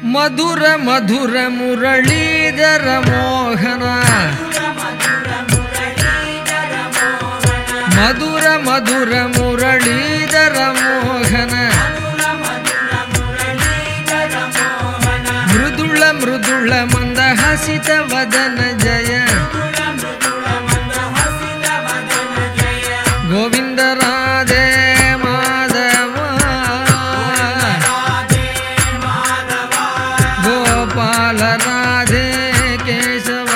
Madhura Madhura Muralidhar Mohan Madhura Madhura Muralidhar Mohan ಮೃದುಳ ಮೃದುಳ ಮಂದಹಸಿತ ವದನ Jaya Govinda Radhe Madhava Gopala Radhe Keshava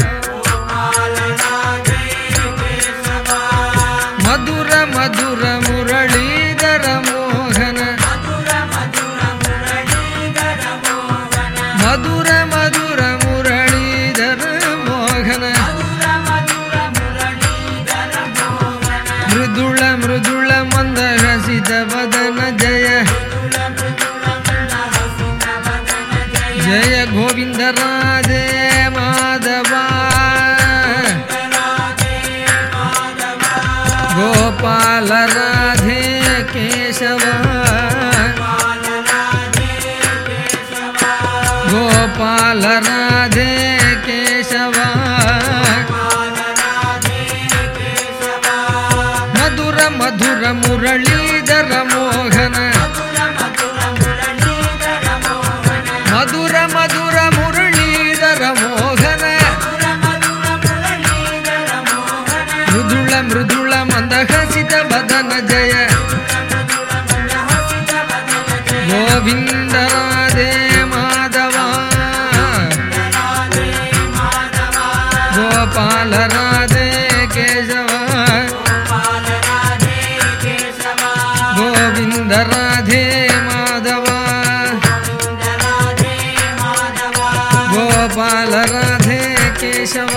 Madhura Madhura Muralidhar Mohan Madhura Madhura Muralidhar Mohan ಮೃದುಳ ಮೃದುಳ ಮಂದಹಸಿತ ವದನ Jaya Jaya Govinda Radhe Madhava Gopala Radhe Keshava Gopala Radhe Keshava Madhura Madhura Muralidhar Mohan Madhura Madhura Muralidhar Mohan ಮೃದುಳ ಮೃದುಳ ಮಂದಹಸಿತ ವದನ Jaya Govinda Radhe Madhava Gopala Radhe Keshava Govinda Radhe Madhava Gopala Radhe Keshava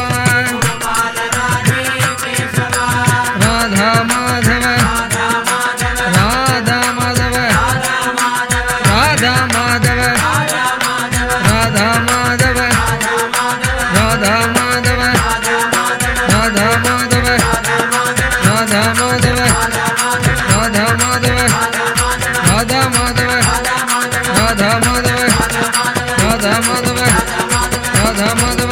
Radha Madhava Radha Madhava Radha Madhava Radha Madhava Radha Madhava Radha Madhava Radha Madhava Radha Madhava Radha Madhava Radha Madhava Radha Madhava Radha Madhava